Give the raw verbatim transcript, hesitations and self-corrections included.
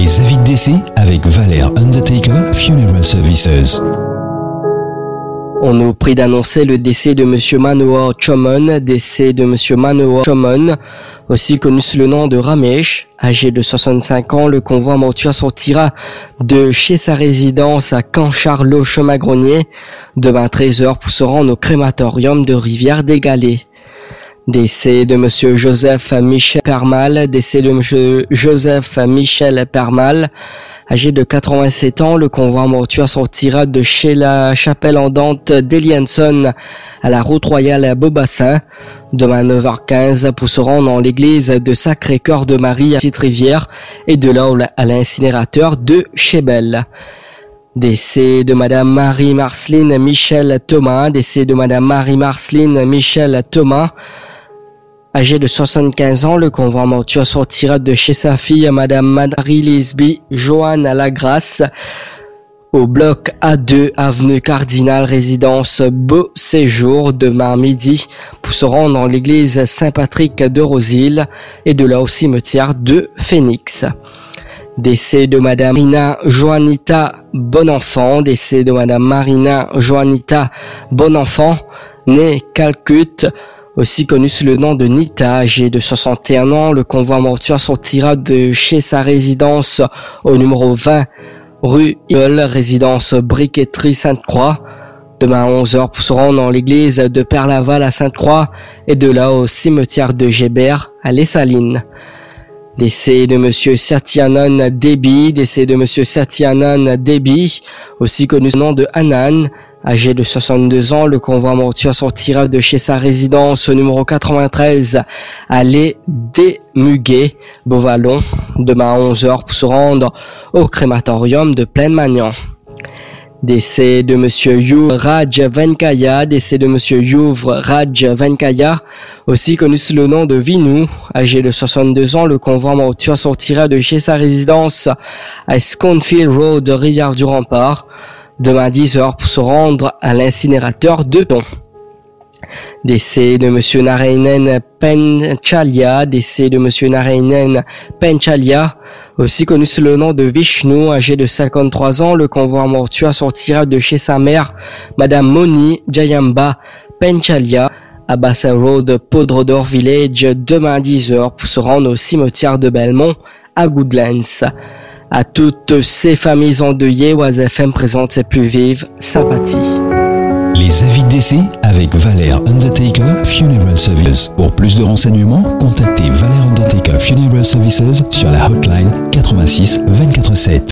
Les avis de décès avec Valère Undertaker Funeral Services. On nous prie d'annoncer le décès de Monsieur Manohar Chowman, décès de Monsieur Manohar Chowman, aussi connu sous le nom de Ramesh. Âgé de soixante-cinq ans, le convoi mortuaire sortira de chez sa résidence à Cancharlot, Chemin-Gronier, demain treize heures pour se rendre au crématorium de Rivière-des-Galets. Décès de Monsieur Joseph Michel Permal, décès de Monsieur Joseph Michel Permal, âgé de quatre-vingt-sept ans, le convoi mortuaire sortira de chez la chapelle andante d'Elianson à la route royale à Beaubassin, demain neuf heures quinze pour se rendre dans l'église de Sacré-Cœur de Marie à Petite-Rivière et de là à l'incinérateur de Chébel. Décès de Madame Marie-Marceline Michel Thomas, décès de Madame Marie-Marceline Michel Thomas, âgée de soixante-quinze ans, le convoi mortuaire sortira de chez sa fille, Madame Marie-Lisby Joanne Lagrasse, au bloc A deux, avenue Cardinal, résidence Beau Séjour, demain midi, pour se rendre dans l'église Saint-Patrick de Rosil, et de là au cimetière de Phoenix. Décès de Madame Marina Joanita Bonenfant, décès de Madame Marina Joanita Bonenfant, née Calcutta, aussi connue sous le nom de Nita, âgée de soixante et un ans, le convoi mortuaire sortira de chez sa résidence au numéro vingt, rue Eagle, résidence Briqueterie Sainte-Croix, demain à onze heures pour se rendre dans l'église de Père-Laval à Sainte-Croix, et de là au cimetière de Gébert à Les Salines. Décès de Monsieur Satyanan Debi, décès de Monsieur Satyanan Debi, aussi connu sous le nom de Hanan, âgé de soixante-deux ans, le convoi mortuaire sortira de chez sa résidence au numéro quatre-vingt-treize, allée des Muguets, Beauvallon, demain à onze heures pour se rendre au crématorium de Plaine-Magnan. Décès de Monsieur Yuv Raj Venkaya, décès de Monsieur Yuv Raj Venkaya, aussi connu sous le nom de Vinu, âgé de soixante-deux ans, le convoi mortuaire sortira de chez sa résidence à Sconfield Road, Rivière du Rempart, demain à dix heures pour se rendre à l'incinérateur de Thon. Décès de Monsieur Narayanan Penchalia, décès de Monsieur Narayanan Penchalia, aussi connu sous le nom de Vishnu, âgé de cinquante-trois ans, le convoi mortuaire sortira de chez sa mère, Madame Moni Jayamba Penchalia, à Bassin Road, Podrodor Village, demain à dix heures pour se rendre au cimetière de Belmont, à Goodlands. À toutes ces familles endeuillées, Oise F M présente ses plus vives sympathies. Les avis de décès avec Valère Undertaker Funeral Services. Pour plus de renseignements, contactez Valère Undertaker Funeral Services sur la hotline quatre-vingt-six vingt-quatre sept.